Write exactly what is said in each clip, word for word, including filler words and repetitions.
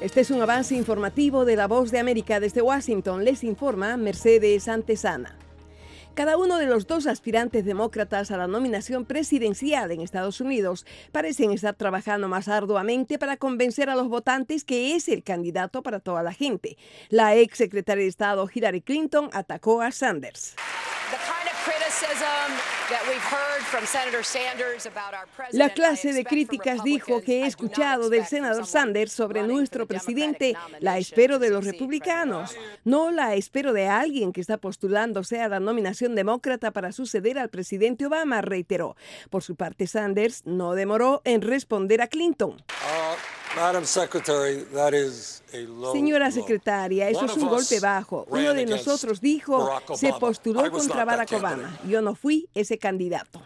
Este es un avance informativo de La Voz de América. Desde Washington les informa Mercedes Antesana. Cada uno de los dos aspirantes demócratas a la nominación presidencial en Estados Unidos parecen estar trabajando más arduamente para convencer a los votantes que es el candidato para toda la gente. La ex secretaria de Estado Hillary Clinton atacó a Sanders. La clase de críticas, dijo, que he escuchado del senador Sanders sobre nuestro presidente, la espero de los republicanos. No la espero de alguien que está postulándose a la nominación demócrata para suceder al presidente Obama, reiteró. Por su parte, Sanders no demoró en responder a Clinton. Uh, Madam Secretary, that is a low, Señora secretaria, eso es un golpe bajo. Uno de nosotros, dijo, se postuló contra Barack Obama. Yo no fui ese candidato.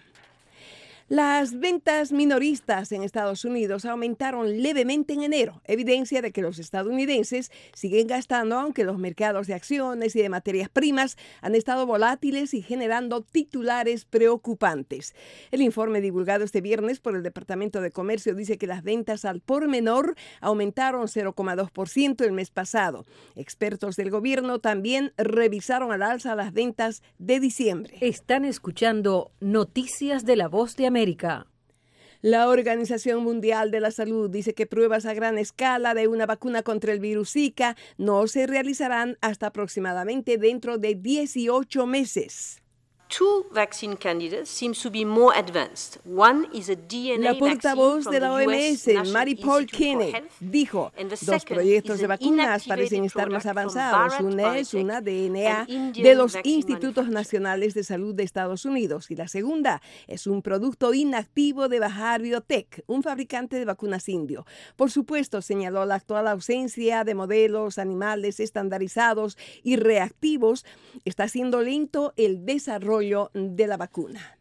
Las ventas minoristas en Estados Unidos aumentaron levemente en enero, evidencia de que los estadounidenses siguen gastando, aunque los mercados de acciones y de materias primas han estado volátiles y generando titulares preocupantes. El informe divulgado este viernes por el Departamento de Comercio dice que las ventas al por menor aumentaron cero coma dos por ciento el mes pasado. Expertos del gobierno también revisaron al alza las ventas de diciembre. Están escuchando Noticias de La Voz de América. América. La Organización Mundial de la Salud dice que pruebas a gran escala de una vacuna contra el virus Zika no se realizarán hasta aproximadamente dentro de dieciocho meses. Two vaccine candidates seems to be more advanced. One is a D N A La portavoz vaccine de la O M S, Mary Paul Kenneth, dijo, dos proyectos de vacunas parecen estar más avanzados. Una es una D N A de los Institutos Nacionales de Salud de Estados Unidos y la segunda es un producto inactivo de Bharat Biotech, un fabricante de vacunas indio. Por supuesto, señaló, la actual ausencia de modelos animales estandarizados y reactivos está haciendo lento el desarrollo de la vacuna.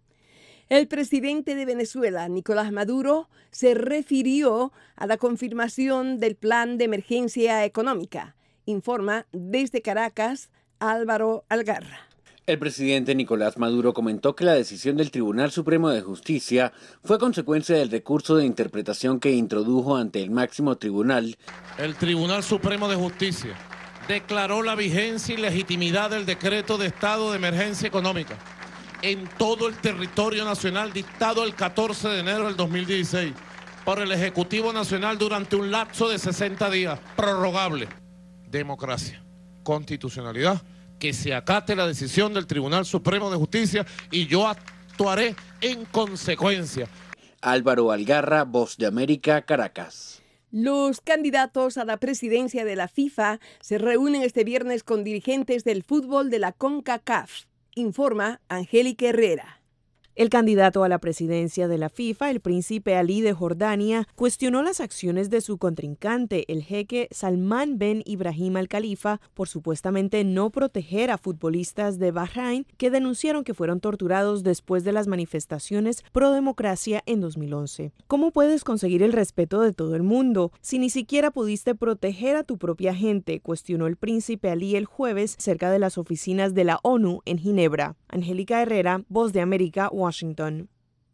El presidente de Venezuela, Nicolás Maduro, se refirió a la confirmación del plan de emergencia económica. Informa desde Caracas, Álvaro Algarra. El presidente Nicolás Maduro comentó que la decisión del Tribunal Supremo de Justicia fue consecuencia del recurso de interpretación que introdujo ante el máximo tribunal. El Tribunal Supremo de Justicia declaró la vigencia y legitimidad del decreto de estado de emergencia económica en todo el territorio nacional dictado el catorce de enero del dos mil dieciséis por el Ejecutivo Nacional durante un lapso de sesenta días, prorrogable. Democracia, constitucionalidad, que se acate la decisión del Tribunal Supremo de Justicia y yo actuaré en consecuencia. Álvaro Algarra, Voz de América, Caracas. Los candidatos a la presidencia de la FIFA se reúnen este viernes con dirigentes del fútbol de la CONCACAF, informa Angélica Herrera. El candidato a la presidencia de la FIFA, el príncipe Ali de Jordania, cuestionó las acciones de su contrincante, el jeque Salman Ben Ibrahim Al Khalifa, por supuestamente no proteger a futbolistas de Bahrein que denunciaron que fueron torturados después de las manifestaciones pro democracia en dos mil once. ¿Cómo puedes conseguir el respeto de todo el mundo si ni siquiera pudiste proteger a tu propia gente?, cuestionó el príncipe Ali el jueves cerca de las oficinas de la ONU en Ginebra. Angélica Herrera, Voz de América, Washington.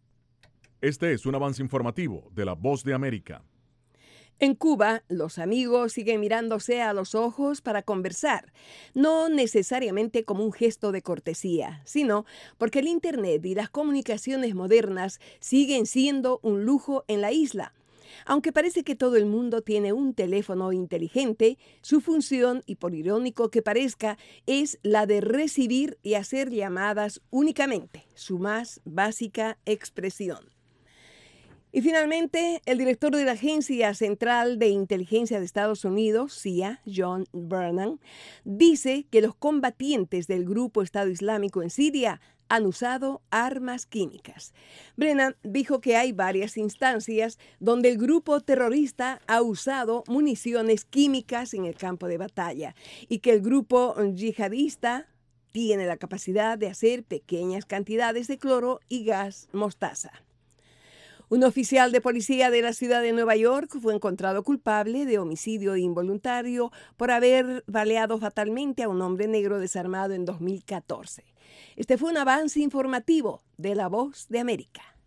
Este es un avance informativo de La Voz de América. En Cuba, los amigos siguen mirándose a los ojos para conversar, no necesariamente como un gesto de cortesía, sino porque el Internet y las comunicaciones modernas siguen siendo un lujo en la isla. Aunque parece que todo el mundo tiene un teléfono inteligente, su función, y por irónico que parezca, es la de recibir y hacer llamadas únicamente, su más básica expresión. Y finalmente, el director de la Agencia Central de Inteligencia de Estados Unidos, C I A, John Brennan, dice que los combatientes del grupo Estado Islámico en Siria han usado armas químicas. Brennan dijo que hay varias instancias donde el grupo terrorista ha usado municiones químicas en el campo de batalla y que el grupo yihadista tiene la capacidad de hacer pequeñas cantidades de cloro y gas mostaza. Un oficial de policía de la ciudad de Nueva York fue encontrado culpable de homicidio involuntario por haber baleado fatalmente a un hombre negro desarmado en dos mil catorce. Este fue un avance informativo de La Voz de América.